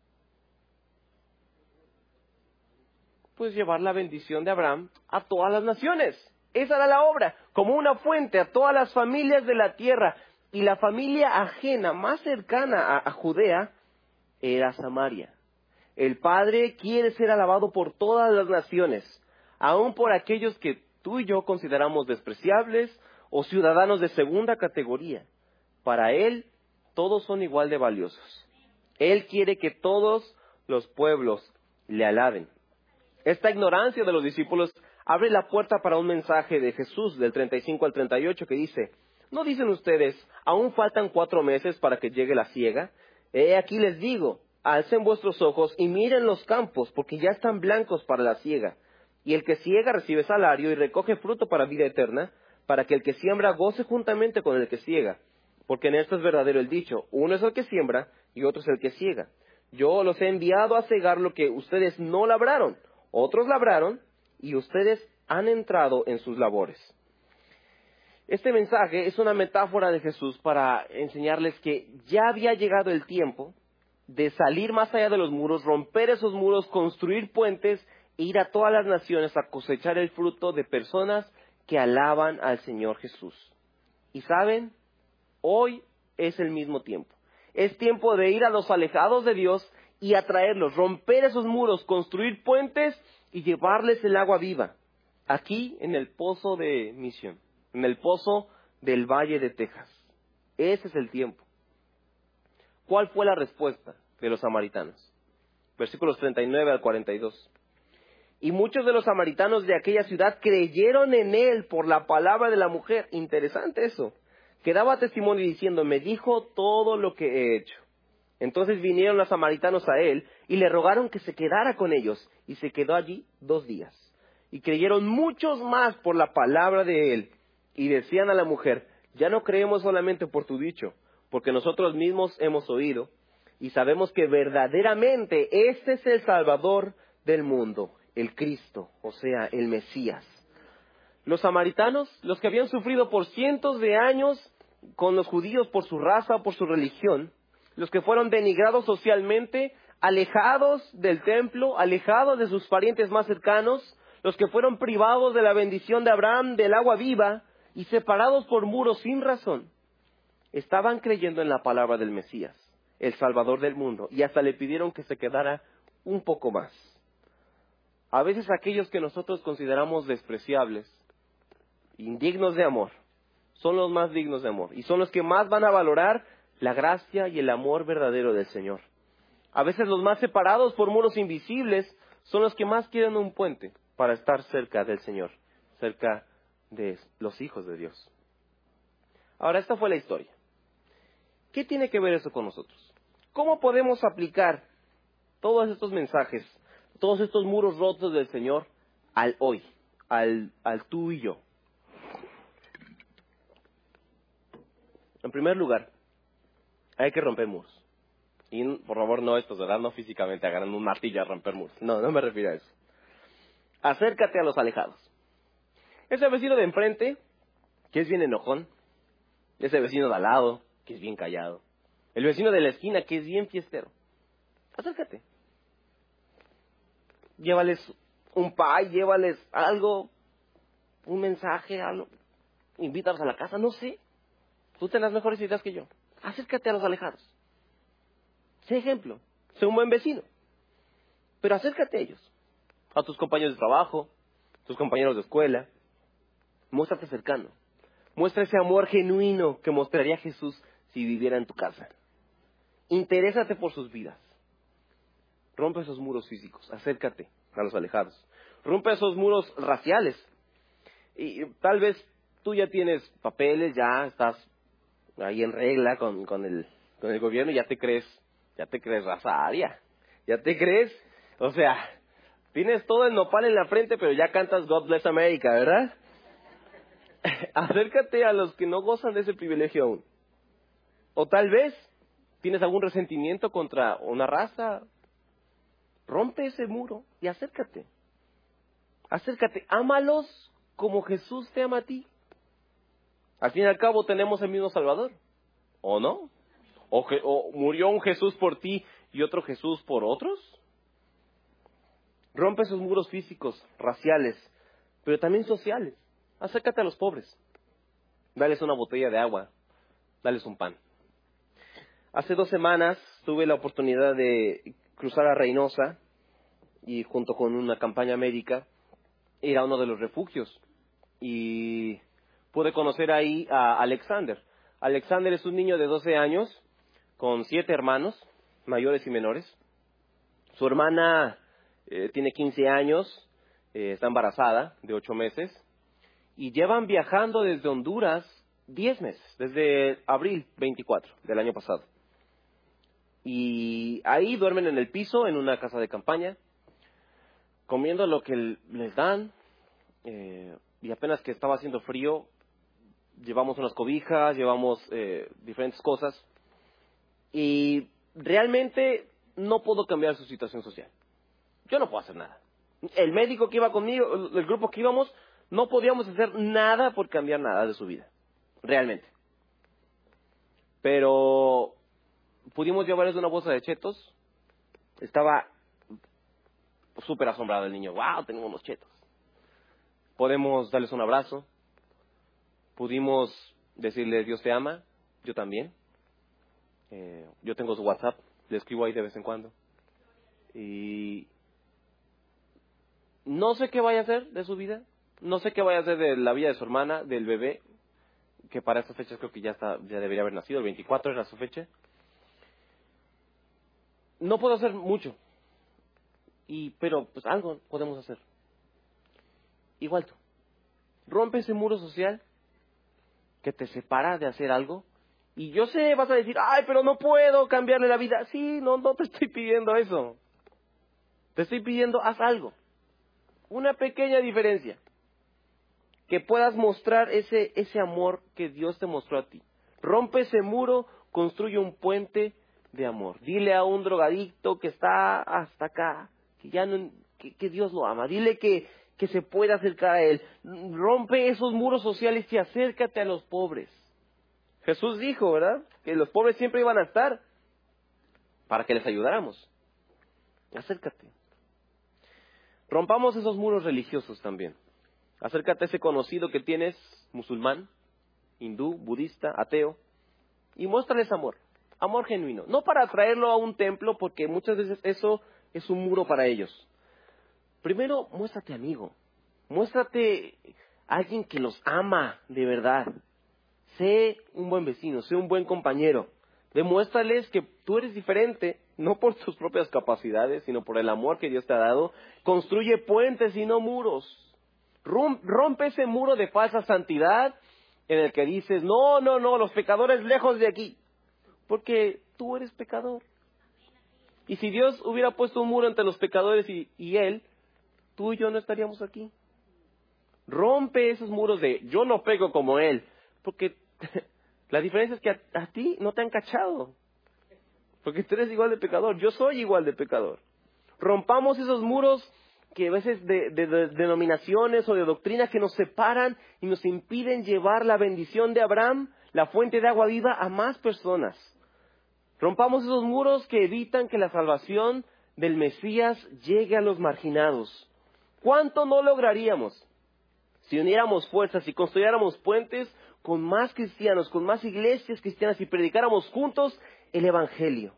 Pues llevar la bendición de Abraham a todas las naciones. Esa era la obra, como una fuente a todas las familias de la tierra. Y la familia ajena, más cercana a, a Judea, era Samaria. El Padre quiere ser alabado por todas las naciones, aun por aquellos que tú y yo consideramos despreciables o ciudadanos de segunda categoría. Para Él, todos son igual de valiosos. Él quiere que todos los pueblos le alaben. Esta ignorancia de los discípulos abre la puerta para un mensaje de Jesús del treinta y cinco al treinta y ocho que dice: ¿no dicen ustedes, aún faltan cuatro meses para que llegue la siega? He aquí les digo, alcen vuestros ojos y miren los campos, porque ya están blancos para la siega. Y el que siega recibe salario y recoge fruto para vida eterna, para que el que siembra goce juntamente con el que siega. Porque en esto es verdadero el dicho: uno es el que siembra y otro es el que siega. Yo los he enviado a segar lo que ustedes no labraron. Otros labraron y ustedes han entrado en sus labores. Este mensaje es una metáfora de Jesús para enseñarles que ya había llegado el tiempo de salir más allá de los muros, romper esos muros, construir puentes e ir a todas las naciones a cosechar el fruto de personas que alaban al Señor Jesús. Y saben, hoy es el mismo tiempo. Es tiempo de ir a los alejados de Dios y atraerlos, romper esos muros, construir puentes y llevarles el agua viva. Aquí en el Pozo de Misión. En el Pozo del Valle de Texas. Ese es el tiempo. ¿Cuál fue la respuesta de los samaritanos? versículos treinta y nueve al cuarenta y dos. Y muchos de los samaritanos de aquella ciudad creyeron en él por la palabra de la mujer. Interesante eso. Que daba testimonio diciendo, me dijo todo lo que he hecho. Entonces vinieron los samaritanos a él y le rogaron que se quedara con ellos. Y se quedó allí dos días. Y creyeron muchos más por la palabra de él. Y decían a la mujer, ya no creemos solamente por tu dicho, porque nosotros mismos hemos oído y sabemos que verdaderamente este es el Salvador del mundo, el Cristo, o sea, el Mesías. Los samaritanos, los que habían sufrido por cientos de años con los judíos por su raza o por su religión, los que fueron denigrados socialmente, alejados del templo, alejados de sus parientes más cercanos, los que fueron privados de la bendición de Abraham, del agua viva, y separados por muros sin razón, estaban creyendo en la palabra del Mesías, el Salvador del mundo, y hasta le pidieron que se quedara un poco más. A veces aquellos que nosotros consideramos despreciables, indignos de amor, son los más dignos de amor, y son los que más van a valorar la gracia y el amor verdadero del Señor. A veces los más separados por muros invisibles son los que más quieren un puente para estar cerca del Señor, cerca de los hijos de Dios. Ahora, esta fue la historia. ¿Qué tiene que ver eso con nosotros? ¿Cómo podemos aplicar todos estos mensajes, todos estos muros rotos del Señor al hoy, al, al tú y yo? En primer lugar, hay que romper muros. Y por favor no estos, ¿verdad? No físicamente agarrando un martillo a romper muros. No, no me refiero a eso. Acércate a los alejados. Ese vecino de enfrente, que es bien enojón. Ese vecino de al lado, que es bien callado. El vecino de la esquina, que es bien fiestero. Acércate. Llévales un pay, llévales algo, un mensaje, algo. Invítalos a la casa, no sé. Tú tienes mejores ideas que yo. Acércate a los alejados. Sé ejemplo. Sé un buen vecino. Pero acércate a ellos. A tus compañeros de trabajo, tus compañeros de escuela. Muéstrate cercano. Muestra ese amor genuino que mostraría Jesús si viviera en tu casa. Interésate por sus vidas. Rompe esos muros físicos. Acércate a los alejados. Rompe esos muros raciales. Y tal vez tú ya tienes papeles, ya estás ahí en regla con, con, el, con el gobierno y ya te crees, ya te crees raza aria. Ya te crees, o sea, tienes todo el nopal en la frente, pero ya cantas God Bless America, ¿verdad? Acércate a los que no gozan de ese privilegio aún. O tal vez tienes algún resentimiento contra una raza. Rompe ese muro y acércate. Acércate, ámalos como Jesús te ama a ti. Al fin y al cabo tenemos el mismo Salvador, ¿o no? ¿O, que, o murió un Jesús por ti y otro Jesús por otros? Rompe esos muros físicos, raciales, pero también sociales. Acércate a los pobres. Dales una botella de agua. Dales un pan. Hace dos semanas tuve la oportunidad de cruzar a Reynosa y junto con una campaña médica ir a uno de los refugios. Y pude conocer ahí a Alexander. Alexander es un niño de doce años con siete hermanos, mayores y menores. Su hermana eh, tiene quince años, eh, está embarazada de ocho meses. Y llevan viajando desde Honduras diez meses, desde abril veinticuatro del año pasado. Y ahí duermen en el piso, en una casa de campaña, comiendo lo que les dan. Eh, y apenas que estaba haciendo frío, llevamos unas cobijas, llevamos eh, diferentes cosas. Y realmente no puedo cambiar su situación social. Yo no puedo hacer nada. El médico que iba conmigo, el grupo que íbamos, no podíamos hacer nada por cambiar nada de su vida, realmente. Pero pudimos llevarles una bolsa de chetos. Estaba súper asombrado el niño. ¡Wow! Tenemos unos chetos. Podemos darles un abrazo. Pudimos decirles Dios te ama, yo también. Eh, yo tengo su WhatsApp, le escribo ahí de vez en cuando. Y no sé qué vaya a hacer de su vida. No sé qué vaya a hacer de la vida de su hermana, del bebé, que para estas fechas creo que ya está, ya debería haber nacido, el veinticuatro era su fecha. No puedo hacer mucho, y pero pues algo podemos hacer. Igual tú. Rompe ese muro social que te separa de hacer algo. Y yo sé, vas a decir, ay, pero no puedo cambiarle la vida. Sí, no, no te estoy pidiendo eso. Te estoy pidiendo, haz algo. Una pequeña diferencia. Que puedas mostrar ese, ese amor que Dios te mostró a ti. Rompe ese muro, construye un puente de amor. Dile a un drogadicto que está hasta acá, que ya no, que, que Dios lo ama. Dile que, que se puede acercar a Él. Rompe esos muros sociales y acércate a los pobres. Jesús dijo, ¿verdad?, que los pobres siempre iban a estar para que les ayudáramos. Acércate. Rompamos esos muros religiosos también. Acércate a ese conocido que tienes, musulmán, hindú, budista, ateo, y muéstrales amor, amor genuino. No para traerlo a un templo, porque muchas veces eso es un muro para ellos. Primero, muéstrate amigo, muéstrate alguien que los ama de verdad. Sé un buen vecino, sé un buen compañero. Demuéstrales que tú eres diferente, no por tus propias capacidades, sino por el amor que Dios te ha dado. Construye puentes y no muros. Rompe ese muro de falsa santidad en el que dices, no, no, no, los pecadores lejos de aquí. Porque tú eres pecador. Y si Dios hubiera puesto un muro entre los pecadores y, y Él, tú y yo no estaríamos aquí. Rompe esos muros de, yo no peco como Él. Porque la diferencia es que a, a ti no te han cachado. Porque tú eres igual de pecador, yo soy igual de pecador. Rompamos esos muros que a veces de, de, de denominaciones o de doctrinas que nos separan y nos impiden llevar la bendición de Abraham, la fuente de agua viva, a más personas. Rompamos esos muros que evitan que la salvación del Mesías llegue a los marginados. ¿Cuánto no lograríamos si uniéramos fuerzas y construyéramos puentes con más cristianos, con más iglesias cristianas y predicáramos juntos el Evangelio?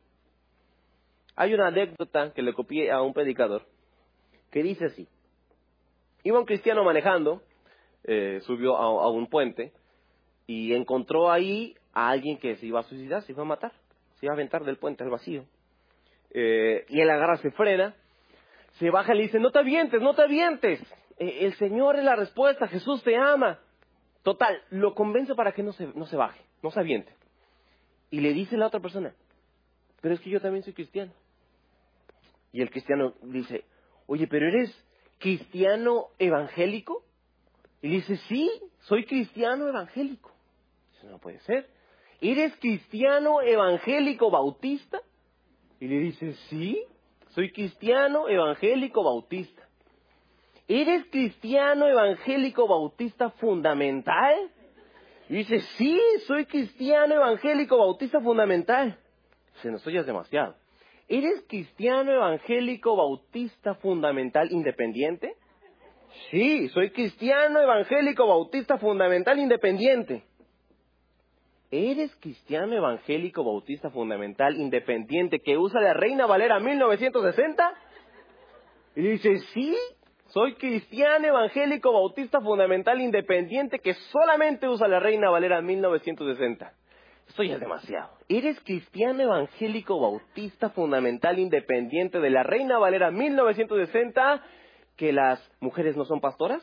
Hay una anécdota que le copié a un predicador que dice así. Iba un cristiano manejando, eh, subió a, a un puente y encontró ahí a alguien que se iba a suicidar, se iba a matar, se iba a aventar del puente al vacío. Eh, y él agarra, se frena, se baja y le dice, no te avientes, no te avientes, eh, el Señor es la respuesta, Jesús te ama. Total, lo convence para que no se, no se baje, no se aviente. Y le dice la otra persona, pero es que yo también soy cristiano. Y el cristiano dice, oye, pero ¿eres cristiano evangélico? Y le dice, sí, soy cristiano evangélico. Eso no puede ser. ¿Eres cristiano evangélico bautista? Y le dice, sí, soy cristiano evangélico bautista. ¿Eres cristiano evangélico bautista fundamental? Y dice, sí, soy cristiano evangélico bautista fundamental. Se nos oye demasiado. ¿Eres cristiano evangélico bautista fundamental independiente? Sí, soy cristiano evangélico bautista fundamental independiente. ¿Eres cristiano evangélico bautista fundamental independiente que usa la Reina Valera mil novecientos sesenta? Y dice, sí, soy cristiano evangélico bautista fundamental independiente que solamente usa la Reina Valera mil novecientos sesenta. Esto ya es demasiado. ¿Eres cristiano evangélico bautista fundamental independiente de la Reina Valera mil novecientos sesenta que las mujeres no son pastoras?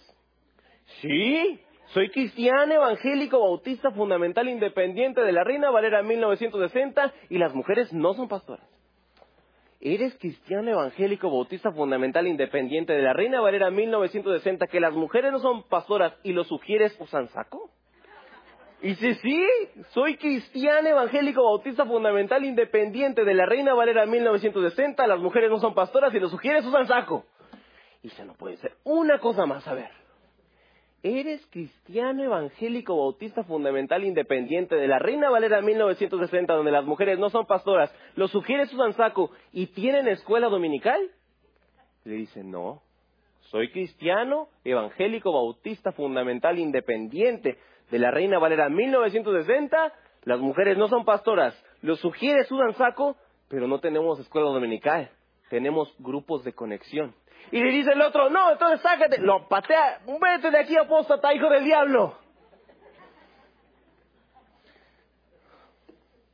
Sí, soy cristiano evangélico bautista fundamental independiente de la Reina Valera mil novecientos sesenta y las mujeres no son pastoras. ¿Eres cristiano evangélico bautista fundamental independiente de la Reina Valera mil novecientos sesenta que las mujeres no son pastoras y los sugieres usan saco? Y dice, sí, soy cristiano evangélico bautista fundamental independiente de la Reina Valera mil novecientos sesenta, las mujeres no son pastoras y los sugieres usan saco. Y dice, no puede ser. Una cosa más, a ver. ¿Eres cristiano evangélico bautista fundamental independiente de la Reina Valera mil novecientos sesenta, donde las mujeres no son pastoras, los sugieres usan saco y tienen escuela dominical? Le dice, no, soy cristiano evangélico bautista fundamental independiente de la Reina Valera mil novecientos sesenta, las mujeres no son pastoras, los sugieres usan saco, pero no tenemos escuela dominical, tenemos grupos de conexión. Y le dice el otro, no, entonces sácate, lo patea, vete de aquí, apóstata, hijo del diablo.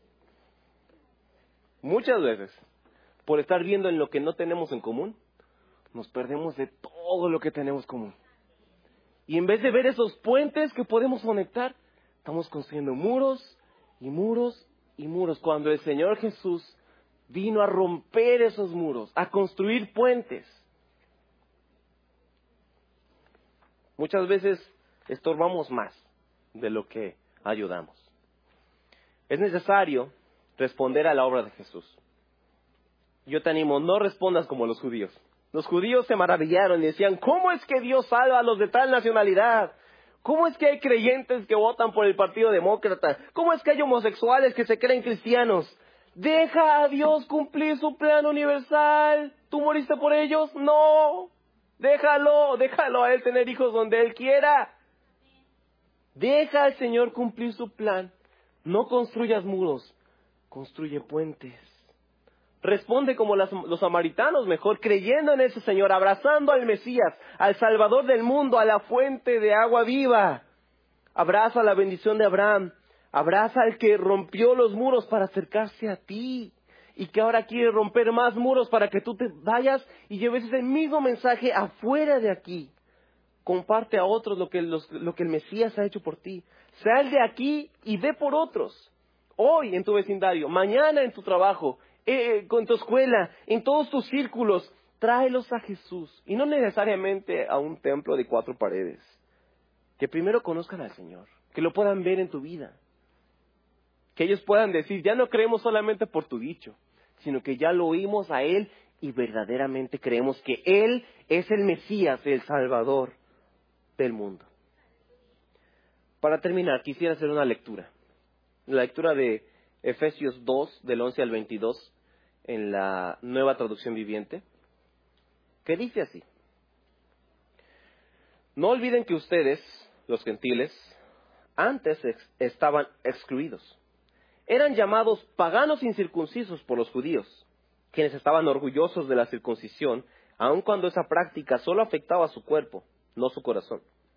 Muchas veces, por estar viendo en lo que no tenemos en común, nos perdemos de todo lo que tenemos común. Y en vez de ver esos puentes que podemos conectar, estamos construyendo muros y muros y muros. Cuando el Señor Jesús vino a romper esos muros, a construir puentes. Muchas veces estorbamos más de lo que ayudamos. Es necesario responder a la obra de Jesús. Yo te animo, no respondas como los judíos. Los judíos se maravillaron y decían, ¿cómo es que Dios salva a los de tal nacionalidad? ¿Cómo es que hay creyentes que votan por el Partido Demócrata? ¿Cómo es que hay homosexuales que se creen cristianos? Deja a Dios cumplir su plan universal. ¿Tú moriste por ellos? No. Déjalo, déjalo a Él tener hijos donde Él quiera. Deja al Señor cumplir su plan. No construyas muros, construye puentes. Responde como las, los samaritanos, mejor, creyendo en ese Señor, abrazando al Mesías, al Salvador del mundo, a la fuente de agua viva. Abraza la bendición de Abraham, abraza al que rompió los muros para acercarse a ti y que ahora quiere romper más muros para que tú te vayas y lleves ese mismo mensaje afuera de aquí. Comparte a otros lo que, los, lo que el Mesías ha hecho por ti. Sal de aquí y ve por otros. Hoy en tu vecindario, mañana en tu trabajo, eh, con tu escuela, en todos tus círculos, tráelos a Jesús. Y no necesariamente a un templo de cuatro paredes. Que primero conozcan al Señor, que lo puedan ver en tu vida. Que ellos puedan decir, ya no creemos solamente por tu dicho, sino que ya lo oímos a Él y verdaderamente creemos que Él es el Mesías, el Salvador del mundo. Para terminar, quisiera hacer una lectura. La lectura de Efesios dos, del once al veintidós, en la Nueva Traducción Viviente, que dice así. No olviden que ustedes, los gentiles, antes ex- estaban excluidos. Eran llamados paganos incircuncisos por los judíos, quienes estaban orgullosos de la circuncisión, aun cuando esa práctica solo afectaba a su cuerpo, no su corazón.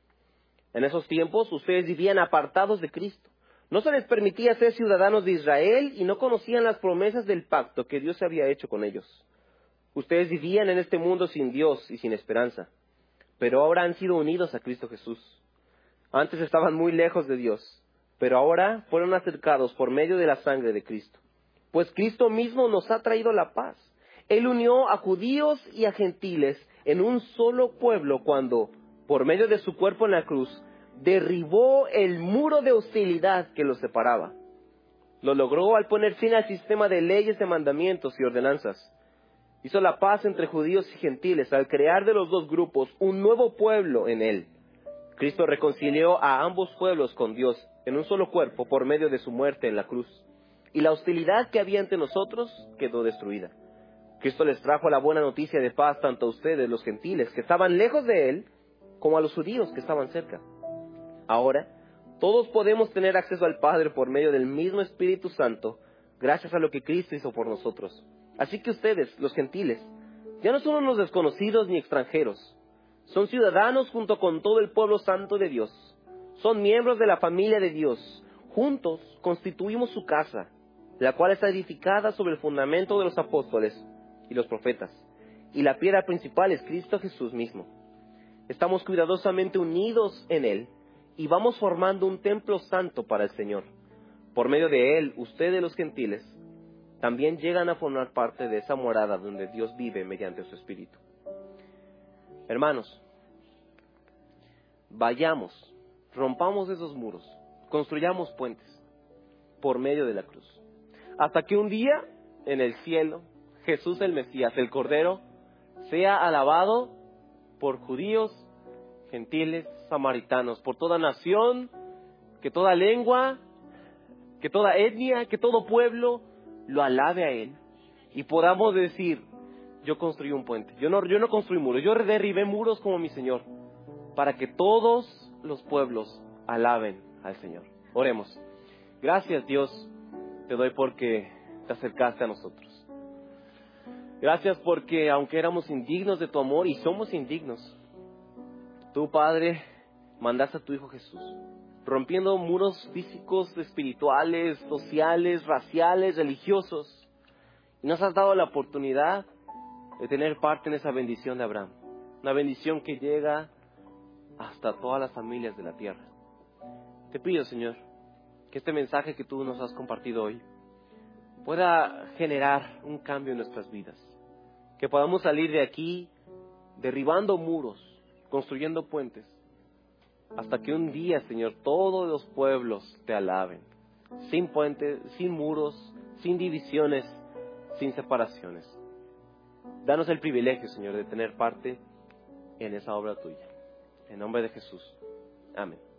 En esos tiempos ustedes vivían apartados de Cristo. No se les permitía ser ciudadanos de Israel y no conocían las promesas del pacto que Dios había hecho con ellos. Ustedes vivían en este mundo sin Dios y sin esperanza, pero ahora han sido unidos a Cristo Jesús. Antes estaban muy lejos de Dios, pero ahora fueron acercados por medio de la sangre de Cristo. Pues Cristo mismo nos ha traído la paz. Él unió a judíos y a gentiles en un solo pueblo cuando, por medio de su cuerpo en la cruz, derribó el muro de hostilidad que los separaba. Lo logró al poner fin al sistema de leyes, de mandamientos y ordenanzas. Hizo la paz entre judíos y gentiles al crear de los dos grupos un nuevo pueblo en él. Cristo reconcilió a ambos pueblos con Dios en un solo cuerpo por medio de su muerte en la cruz. Y la hostilidad que había entre nosotros quedó destruida. Cristo les trajo la buena noticia de paz tanto a ustedes, los gentiles, que estaban lejos de Él, como a los judíos que estaban cerca. Ahora, todos podemos tener acceso al Padre por medio del mismo Espíritu Santo, gracias a lo que Cristo hizo por nosotros. Así que ustedes, los gentiles, ya no son unos desconocidos ni extranjeros. Son ciudadanos junto con todo el pueblo santo de Dios. Son miembros de la familia de Dios. Juntos constituimos su casa, la cual está edificada sobre el fundamento de los apóstoles y los profetas. Y la piedra principal es Cristo Jesús mismo. Estamos cuidadosamente unidos en Él y vamos formando un templo santo para el Señor. Por medio de Él, ustedes los gentiles también llegan a formar parte de esa morada donde Dios vive mediante su Espíritu. Hermanos, vayamos, rompamos esos muros, construyamos puentes por medio de la cruz. Hasta que un día, en el cielo, Jesús el Mesías, el Cordero, sea alabado por judíos, gentiles, samaritanos, por toda nación, que toda lengua, que toda etnia, que todo pueblo lo alabe a Él. Y podamos decir, yo construí un puente, yo no, yo no construí muros, yo derribé muros como mi Señor, para que todos los pueblos alaben al Señor. Oremos. Gracias, Dios, te doy porque te acercaste a nosotros. Gracias porque aunque éramos indignos de tu amor, y somos indignos, tú, Padre, mandaste a tu Hijo Jesús, rompiendo muros físicos, espirituales, sociales, raciales, religiosos, y nos has dado la oportunidad de tener parte en esa bendición de Abraham. Una bendición que llega hasta todas las familias de la tierra. Te pido, Señor, que este mensaje que tú nos has compartido hoy pueda generar un cambio en nuestras vidas. Que podamos salir de aquí derribando muros, construyendo puentes, hasta que un día, Señor, todos los pueblos te alaben, sin puentes, sin muros, sin divisiones, sin separaciones. Danos el privilegio, Señor, de tener parte en esa obra tuya. En nombre de Jesús. Amén.